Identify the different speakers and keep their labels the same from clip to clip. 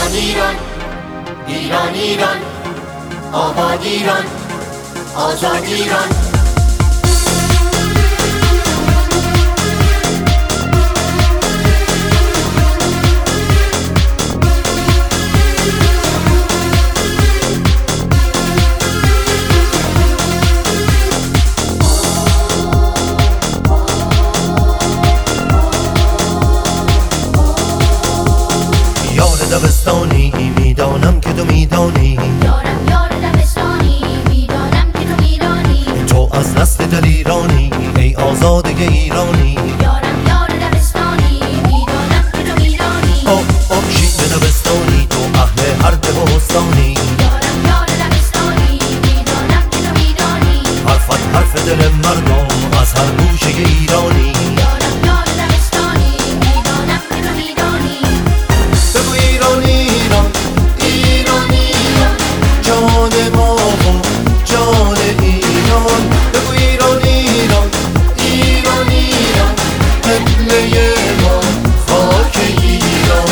Speaker 1: ایران ایران ایران، آباد ایران، آزاد ایران.
Speaker 2: دبستانی میدانم که تو میدانی،
Speaker 3: یارم یار دبستانی میدانم که تو میدانی،
Speaker 2: تو از نسل دلیرانی ای آزاده ایرانی.
Speaker 3: یارم یار دبستانی میدانم که تو میدانی،
Speaker 2: او شیر دبستانی تو اهل هر ده و حسانی،
Speaker 3: یارم یار دبستانی میدانم که تو میدانی،
Speaker 2: حرفت حرف دل مردم از هر گوشه ایرانی.
Speaker 3: یارم یار دبستانی میدانم که تو میدانی.
Speaker 2: بگو ایران ایران ایران ایران، جان ما و جان ایران. بگو ایران ایران ایران ایران، قبله ما خاک ایران.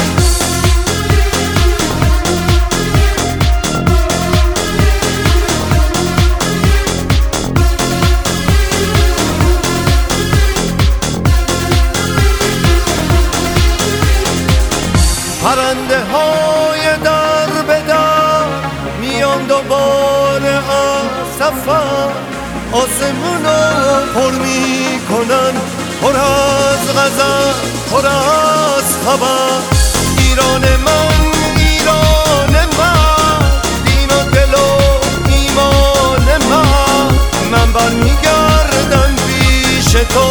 Speaker 2: پرنده های در به در میان دوباره از سفر، آسمونو پر میکنن پر از غزل پر از خبر. ایران من ایران من، دین و دل و ایمان من برمیگردم پیش تو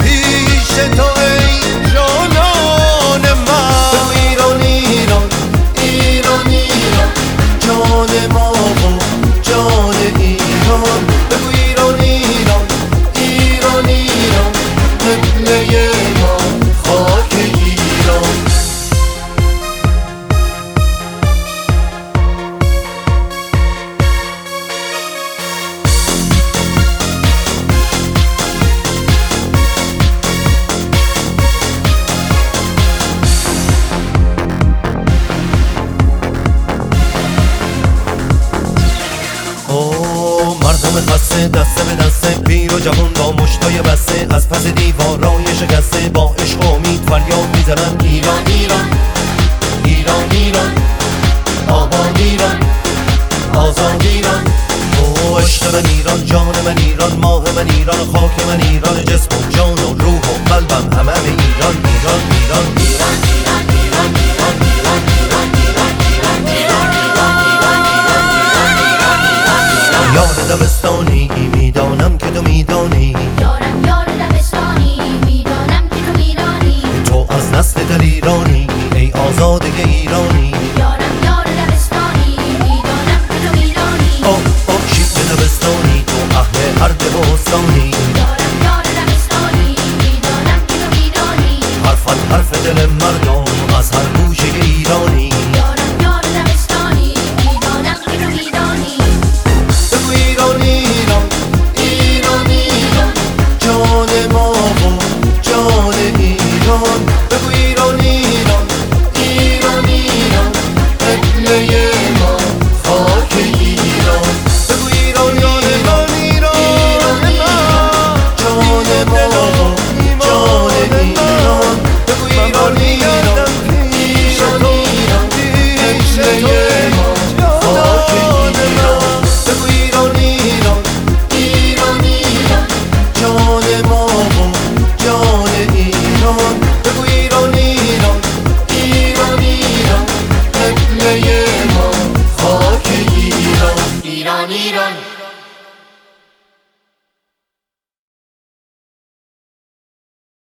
Speaker 2: ای جانان من. ایران ایران ایران ایران، جان ما و جان ایران. بگو ایران ایران ایران ایران، قبله ما خاک ایران. مردم خسته دسته به دسته، پیر و جوان با مشتای بسته، از پس دیوارای شکسته با عشق و امید فریاد میزنن ایران ایران ایران ایران، آباد ایران، آزاد ایران. او عشق من ایران، جان من ایران، ماه من ایران، خاک من ایران، جسم و جان و روح و قلبم همه ایران ایران ایران ایران ایران ایران ایران ایران ایران ایران ایران ایران. یار دبستانی میدانم که تو میدانی،
Speaker 3: یارم یار دبستانی میدانم که تو میدانی،
Speaker 2: تو از نسل دلیرانی ای آزاده ایرانی.